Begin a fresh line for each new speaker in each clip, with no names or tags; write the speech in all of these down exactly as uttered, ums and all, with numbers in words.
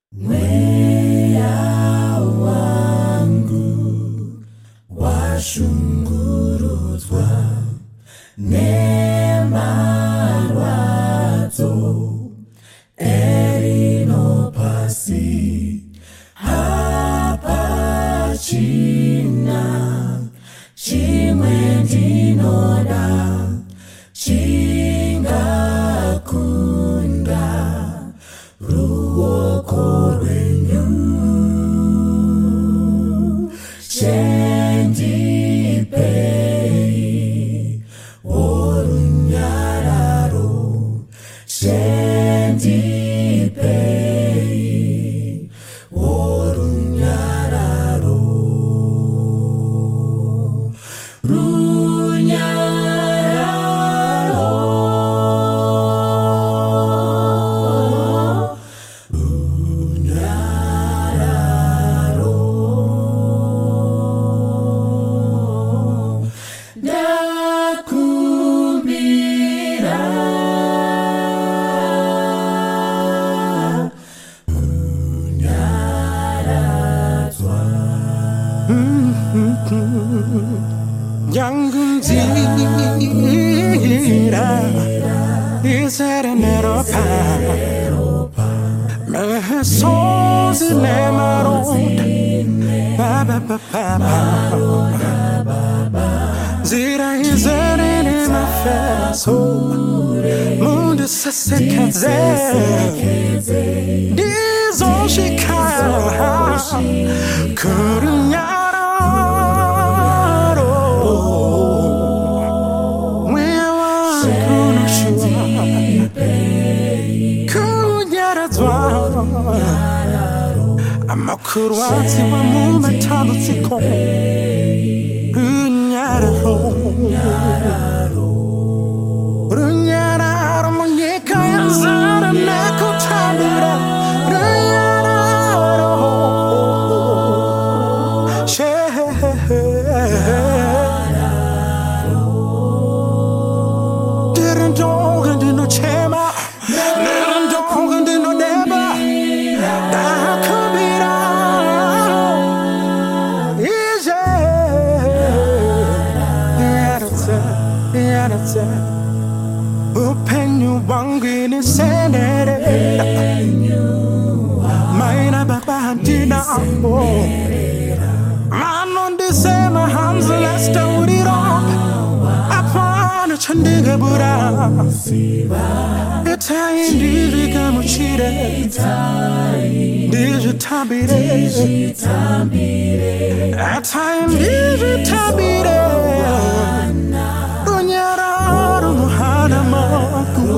Mwea wangu washunguruzwa nemarwadzo erinopasi hapachina chimwe ndinoda chingakunda ruoko rwenyu chendipei worunyararo chendipei worunyararo
Yangunzira isere neropa me sozi ne maronda baba baba zira isere ne mafeso mundo sesekeze dizoshika kurunyara Amakurwazi wa mumatalo siko Runyararo Runyararo Monyeka yazara Neko tabura Runyararo Dirindonga dino chema Dirindonga dino deba Upenyu wangini senere Maina baba dina ambo Manon de sema hanza lesta uriro Apana chandiga bura Itai ndiri kamuchire Diji tabire Itai ndiri tabire Runyararo muhana maku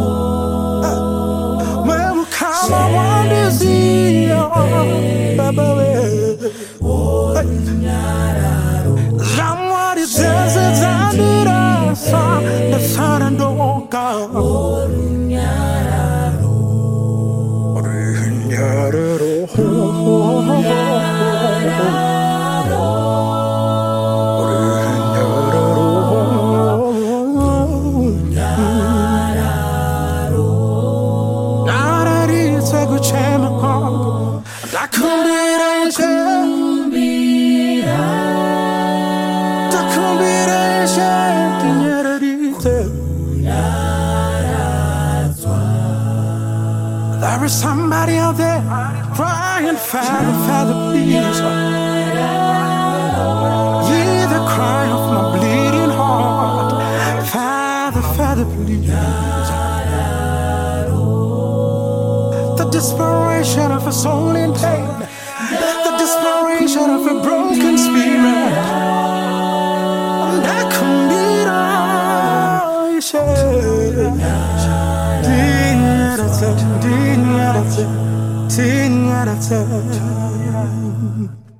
Wewe kama wandizia Baba we Zamwari teze zandira Sa Nesara ndoka Runyararo Runyararo There is somebody out there crying, Father, Father, please. Hear the cry of my bleeding heart. Father, Father, please. The desperation of a soul in pain. The desperation of a broken spirit. That can be right.